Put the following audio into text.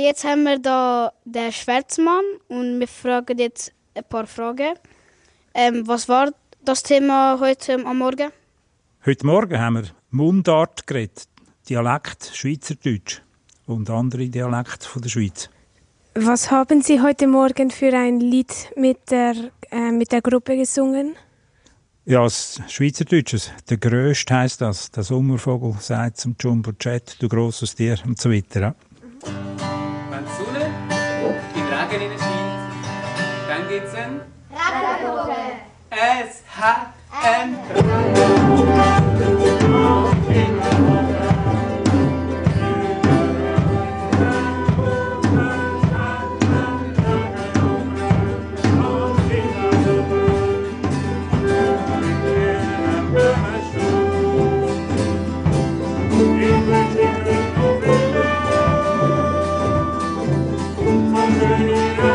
jetzt haben wir da den Schwarzmann und wir fragen jetzt ein paar Fragen. Was war das Thema heute am Morgen? Heute Morgen haben wir Mundart geredet, Dialekt, Schweizerdeutsch und andere Dialekte von der Schweiz. Was haben Sie heute Morgen für ein Lied mit der Gruppe gesungen? Ja, das Schweizerdeutsches. Der Grösste heisst das. Der Sommervogel sagt zum Jumbo-Jet, du grosses Tier und so weiter. Ja. Wenn die Sonne in den Regen scheint, dann gibt es einen Regenbogen. Es hat einen Regenbogen.